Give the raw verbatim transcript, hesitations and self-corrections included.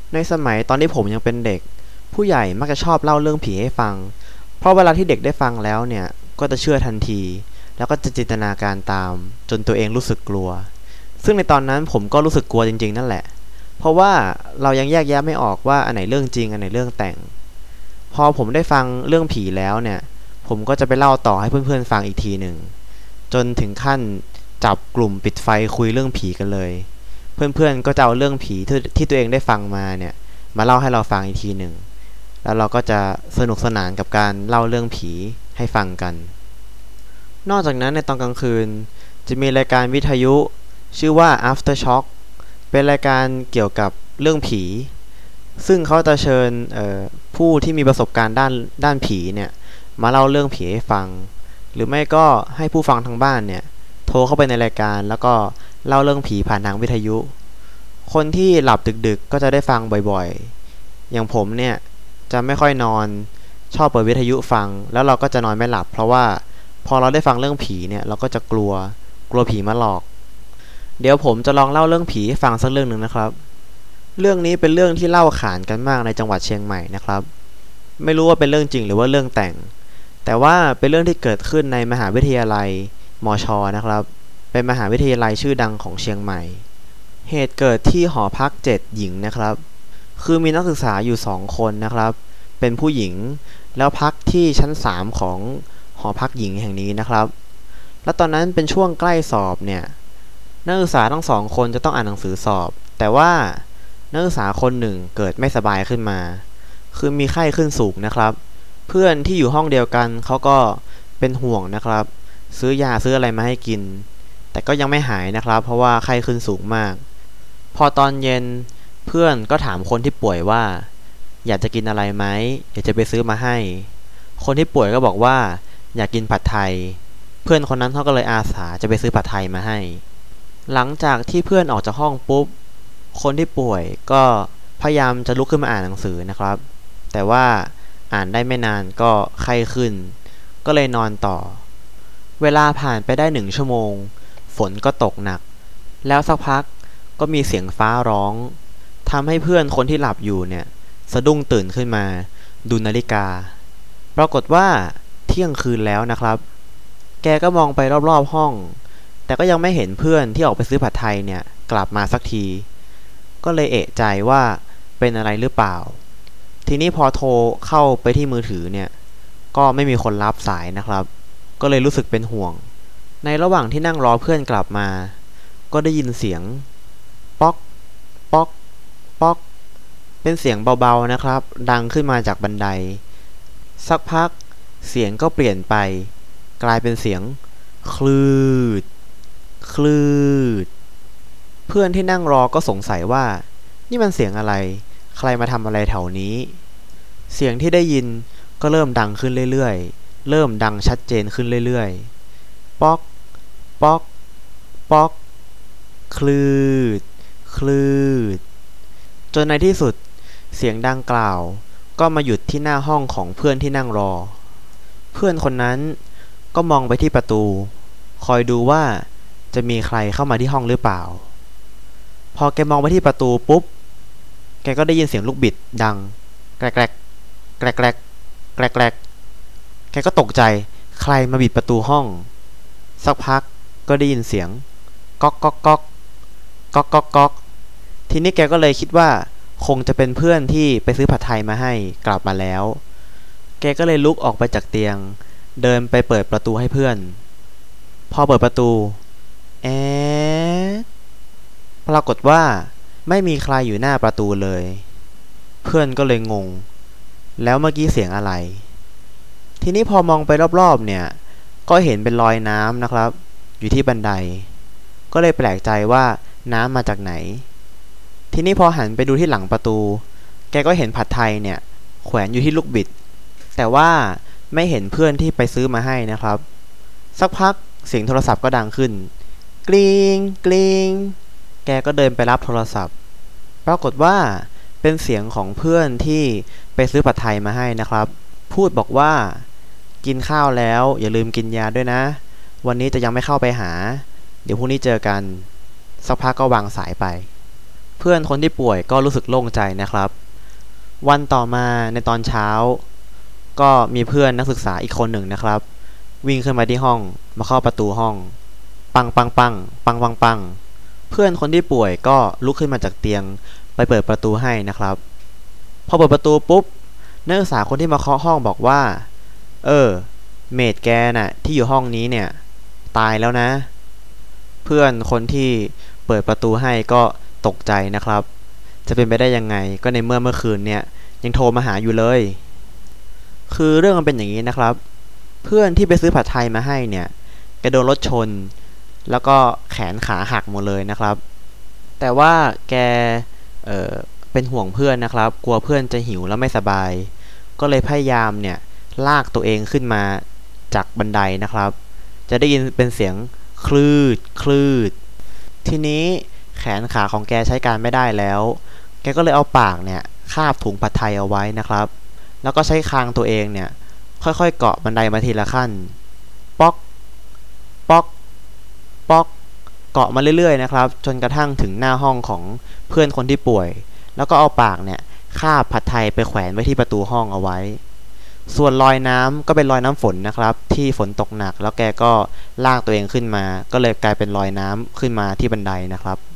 ในสมัยตอนที่ผมยังเป็นเด็กผู้ใหญ่มักจะชอบเล่าเรื่องผีให้ฟังเพราะเวลาที่เด็กได้ฟังแล้วเนี่ยก็จะเชื่อทันทีแล้วก็จะจินตนาการตามจนตัวเองรู้สึกกลัวซึ่งในตอนนั้นผมก็รู้สึกกลัวจริงๆนั่นแหละเพราะว่าเรายังแยกแยะไม่ออกว่าอันไหนเรื่องจริงอันไหนเรื่องแต่งพอผมได้ฟังเรื่องผีแล้วเนี่ยผมก็จะไปเล่าต่อให้เพื่อนๆฟังอีกทีหนึ่งจนถึงขั้นจับกลุ่มปิดไฟคุยเรื่องผีกันเลยเพื่อนๆก็จะเอาเรื่องผีที่ที่ตัวเองได้ฟังมาเนี่ยมาเล่าให้เราฟังอีกทีหนึ่งแล้วเราก็จะสนุกสนานกับการเล่าเรื่องผีให้ฟังกันนอกจากนั้นในตอนกลางคืนจะมีรายการวิทยุชื่อว่า After Shock เป็นรายการเกี่ยวกับเรื่องผีซึ่งเขาจะเชิญผู้ที่มีประสบการณ์ด้านด้านผีเนี่ยมาเล่าเรื่องผีให้ฟังหรือไม่ก็ให้ผู้ฟังทางบ้านเนี่ยโทรเข้าไปในรายการแล้วก็เล่าเรื่องผีผ่านทางวิทยุคนที่หลับดึกๆก็จะได้ฟังบ่อยๆอย่างผมเนี่ยจะไม่ค่อยนอนชอบเปิดวิทยุฟังแล้วเราก็จะนอนไม่หลับเพราะว่าพอเราได้ฟังเรื่องผีเนี่ยเราก็จะกลัวกลัวผีมาหลอกเดี๋ยวผมจะลองเล่าเรื่องผีให้ฟังสักเรื่องหนึ่งนะครับเรื่องนี้เป็นเรื่องที่เล่าขานกันมากในจังหวัดเชียงใหม่นะครับไม่รู้ว่าเป็นเรื่องจริงหรือว่าเรื่องแต่งแต่ว่าเป็นเรื่องที่เกิดขึ้นในมหาวิทยาลัยมช.นะครับเป็นมหาวิทยาลัยชื่อดังของเชียงใหม่เหตุเกิดที่หอพักเจ็ดหญิงนะครับคือมีนักศึกษาอยู่สองคนนะครับเป็นผู้หญิงแล้วพักที่ชั้นสามของหอพักหญิงแห่งนี้นะครับแล้วตอนนั้นเป็นช่วงใกล้สอบเนี่ยนักศึกษาทั้งสองคนจะต้องอ่านหนังสือสอบแต่ว่านักศึกษาคนหนึ่งเกิดไม่สบายขึ้นมาคือมีไข้ขึ้นสูงนะครับเพื่อนที่อยู่ห้องเดียวกันเขาก็เป็นห่วงนะครับซื้อยาซื้ออะไรมาให้กินแต่ก็ยังไม่หายนะครับเพราะว่าไข้ขึ้นสูงมากพอตอนเย็นเพื่อนก็ถามคนที่ป่วยว่าอยากจะกินอะไรไหมเดี๋ยวจะไปซื้อมาให้คนที่ป่วยก็บอกว่าอยากกินผัดไทยเพื่อนคนนั้นเขาก็เลยอาสาจะไปซื้อผัดไทยมาให้หลังจากที่เพื่อนออกจากห้องปุ๊บคนที่ป่วยก็พยายามจะลุกขึ้นมาอ่านหนังสือนะครับแต่ว่าอ่านได้ไม่นานก็ไข้ขึ้นก็เลยนอนต่อเวลาผ่านไปได้หนึ่งชั่วโมงฝนก็ตกหนักแล้วสักพักก็มีเสียงฟ้าร้องทำให้เพื่อนคนที่หลับอยู่เนี่ยสะดุ้งตื่นขึ้นมาดูนาฬิกาปรากฏว่าเที่ยงคืนแล้วนะครับแกก็มองไปรอบๆห้องแต่ก็ยังไม่เห็นเพื่อนที่ออกไปซื้อผัดไทยเนี่ยกลับมาสักทีก็เลยเอะใจว่าเป็นอะไรหรือเปล่าทีนี้พอโทรเข้าไปที่มือถือเนี่ยก็ไม่มีคนรับสายนะครับก็เลยรู้สึกเป็นห่วงในระหว่างที่นั่งรอเพื่อนกลับมาก็ได้ยินเสียงป๊อกป๊อกป๊อกเป็นเสียงเบาๆนะครับดังขึ้นมาจากบันไดสักพักเสียงก็เปลี่ยนไปกลายเป็นเสียงคลืดคลืดเพื่อนที่นั่งรอก็สงสัยว่านี่มันเสียงอะไรใครมาทำอะไรแถวนี้เสียงที่ได้ยินก็เริ่มดังขึ้นเรื่อยๆเริ่มดังชัดเจนขึ้นเรื่อยๆป๊อกป๊อกป๊อกคลืดคลืดจนในที่สุดเสียงดังกล่าวก็มาหยุดที่หน้าห้องของเพื่อนที่นั่งรอเพื่อนคนนั้นก็มองไปที่ประตูคอยดูว่าจะมีใครเข้ามาที่ห้องหรือเปล่าพอแกมองไปที่ประตูปุ๊บแกก็ได้ยินเสียงลูกบิดดังแกรกแกรกแกรกแกรกแกรกแกรกแกก็ตกใจใครมาบิดประตูห้องสักพักก็ได้ยินเสียงก๊อกก๊อกก๊อกก๊อกก๊อกก๊อกทีนี้แกก็เลยคิดว่าคงจะเป็นเพื่อนที่ไปซื้อผัดไทยมาให้กลับมาแล้วแกก็เลยลุกออกไปจากเตียงเดินไปเปิดประตูให้เพื่อนพอเปิดประตูแอดปรากฏว่าไม่มีใครอยู่หน้าประตูเลยเพื่อนก็เลยงงแล้วเมื่อกี้เสียงอะไรทีนี้พอมองไปรอบๆเนี่ยก็เห็นเป็นรอยน้ำนะครับอยู่ที่บันไดก็เลยแปลกใจว่าน้ำมาจากไหนทีนี้พอหันไปดูที่หลังประตูแกก็เห็นผัดไทยเนี่ยแขวนอยู่ที่ลูกบิดแต่ว่าไม่เห็นเพื่อนที่ไปซื้อมาให้นะครับสักพักเสียงโทรศัพท์ก็ดังขึ้นกริ๊งกริ๊งแกก็เดินไปรับโทรศัพท์ปรากฏว่าเป็นเสียงของเพื่อนที่ไปซื้อผัดไทยมาให้นะครับพูดบอกว่ากินข้าวแล้วอย่าลืมกินยาด้วยนะวันนี้จะยังไม่เข้าไปหาเดี๋ยวพรุ่งนี้เจอกันสักพักก็วางสายไปเพื่อนคนที่ป่วยก็รู้สึกโล่งใจนะครับวันต่อมาในตอนเช้าก็มีเพื่อนนักศึกษาอีกคนหนึ่งนะครับวิ่งขึ้นมาที่ห้องมาเคาะประตูห้องปังปังปังปังปังปังเพื่อนคนที่ป่วยก็ลุกขึ้นมาจากเตียงไปเปิดประตูให้นะครับพอเปิดประตูปุ๊บนักศึกษาคนที่มาเคาะห้องบอกว่าเออเมดแกน่ะที่อยู่ห้องนี้เนี่ยตายแล้วนะเพื่อนคนที่เปิดประตูให้ก็ตกใจนะครับจะเป็นไปได้ยังไงก็ในเมื่อเมื่อคืนเนี่ยยังโทรมาหาอยู่เลยคือเรื่องมันเป็นอย่างนี้นะครับเพื่อนที่ไปซื้อผัดไทยมาให้เนี่ยแกโดนรถชนแล้วก็แขนขาหักหมดเลยนะครับแต่ว่าแกเอ่อเป็นห่วงเพื่อนนะครับกลัวเพื่อนจะหิวแล้วไม่สบายก็เลยพยายามเนี่ยลากตัวเองขึ้นมาจากบันไดนะครับจะได้ยินเป็นเสียงคลืดคลืดทีนี้แขนขาของแกใช้การไม่ได้แล้วแกก็เลยเอาปากเนี่ยคาบถุงผัดไทยเอาไว้นะครับแล้วก็ใช้คางตัวเองเนี่ยค่อยๆเกาะบันไดมาทีละขั้นป๊อกป๊อกป๊อกเกาะมาเรื่อยๆนะครับจนกระทั่งถึงหน้าห้องของเพื่อนคนที่ป่วยแล้วก็เอาปากเนี่ยคาบผัดไทยไปแขวนไว้ที่ประตูห้องเอาไว้ส่วนรอยน้ำก็เป็นรอยน้ำฝนนะครับที่ฝนตกหนักแล้วแกก็ลากตัวเองขึ้นมาก็เลยกลายเป็นรอยน้ำขึ้นมาที่บันไดนะครับ